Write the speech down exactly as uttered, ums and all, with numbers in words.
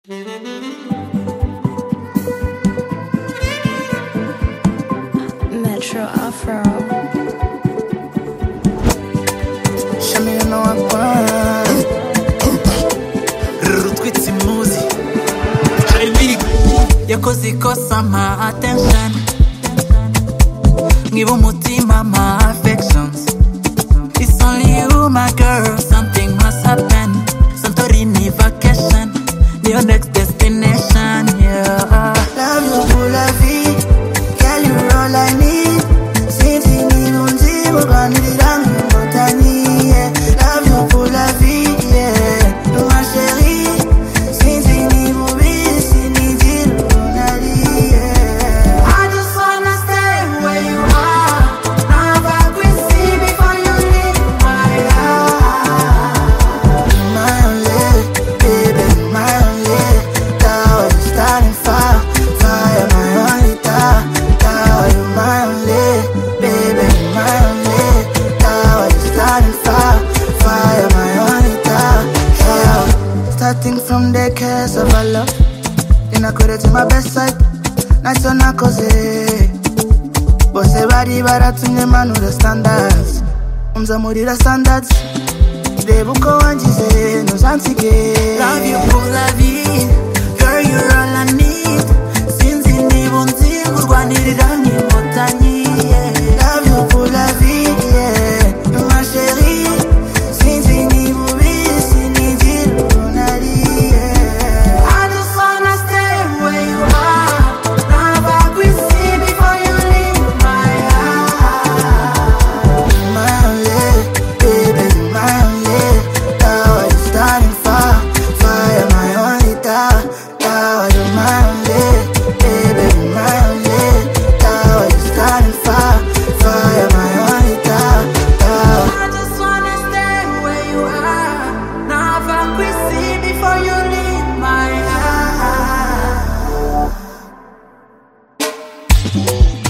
Metro Afro. Show me you know I want. Rutwitsi muzi Harimiri yakoze ikosa ma attention Ngiba umutima ma affections. It's only you my girl, something must happen. Santorini vacation, your next destination, yeah. Love you pour la vie, girl you all I need. Since you need unzi, we're gonna be down in Botany, yeah. Love you pour la vie, yeah. No ma chérie, since you need movie, si ni deal, yeah. I just wanna stay where you are. Never quit see before you leave my heart. My only, baby, my only. Now you're starting fire, fire, my only star. Now you're my only, baby, my only. Now you're starting fire, fire, my only star. Yeah. Starting from the case of our love, then I could to my best side. Nights on a cause. But say body baratumye manu the standards. Umza muri the standards. Debuko wanjize no zansige. Love you pour la vie, girl you're all I need. Sinzi nibunzi kurwanirira nk'inkotanyi, yeah. Love you pour la vie, yeah. Ma chérie, sinzi nibubi sinigire unari, yeah. I just wanna stay where you are. Never quit see before you leave my heart. My only, baby, my only. Now you're starting fire, fire, my only star. Now you're my only, baby, my only. Now you're starting fire, fire, my only star. I just wanna stay where you are. Never quit see before you leave my heart.